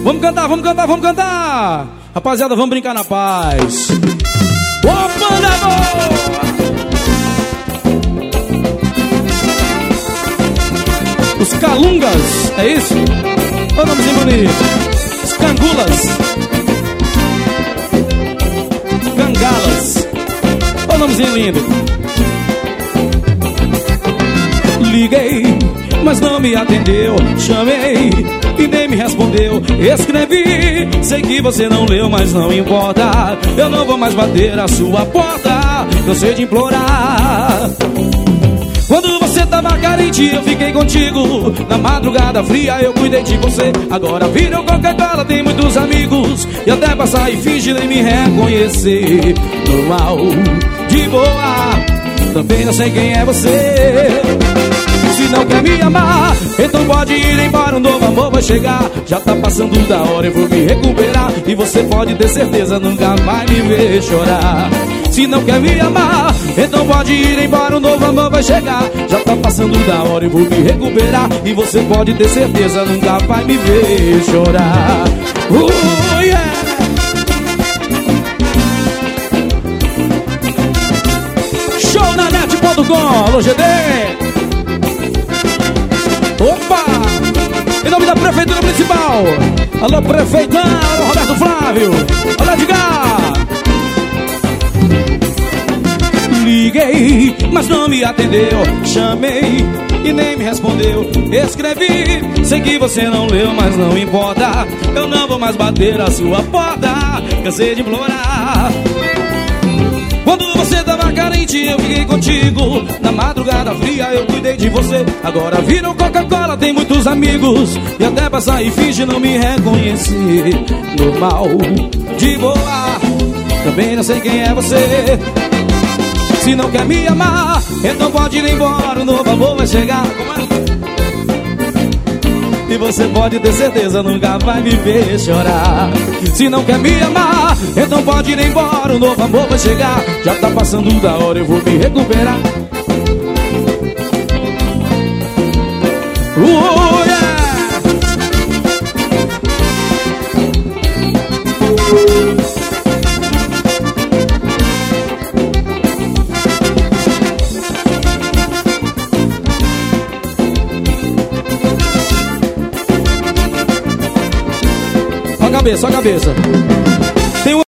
Vamos cantar, vamos cantar, vamos cantar. Rapaziada, vamos brincar na paz. Ô, banda boa! Os Calungas, é isso? Ô, nomezinho bonito. Os Cangulas. Cangalas. Ô, nomezinho lindo. Liguei, mas não me atendeu. Chamei e nem me respondeu. Escrevi, sei que você não leu, mas não importa. Eu não vou mais bater a sua porta. Eu sei de implorar. Quando você tava carente, eu fiquei contigo. Na madrugada fria eu cuidei de você. Agora viram Coca-Cola, tem muitos amigos. E até passar e fingir nem me reconhecer. Normal, de boa, também não sei quem é você. Se não quer me amar, então pode ir embora, um novo amor vai chegar. Já tá passando da hora, eu vou me recuperar. E você pode ter certeza, nunca mais me ver chorar. Se não quer me amar, então pode ir embora, um novo amor vai chegar. Já tá passando da hora, eu vou me recuperar. E você pode ter certeza, nunca vai me ver chorar. Yeah! Shownanet.com, alô GD. Opa! Em nome da Prefeitura Municipal. Alô, prefeitão, alô, Roberto Flávio. Alô, Edgar. Liguei, mas não me atendeu. Chamei e nem me respondeu. Escrevi, sei que você não leu, mas não importa. Eu não vou mais bater a sua porta. Cansei de implorar. Quando você tava carente, eu fiquei contigo. Na madrugada fria eu cuidei de você. Agora viram Coca-Cola, tem muitos amigos. E até passar e finge não me reconhecer. Normal, de boa, também não sei quem é você. Se não quer me amar, então pode ir embora, um novo amor vai chegar. E você pode ter certeza, nunca vai me ver chorar. Se não quer me amar, então pode ir embora, um novo amor vai chegar. Já tá passando da hora, eu vou me recuperar. Yeah! Só a cabeça, só a cabeça.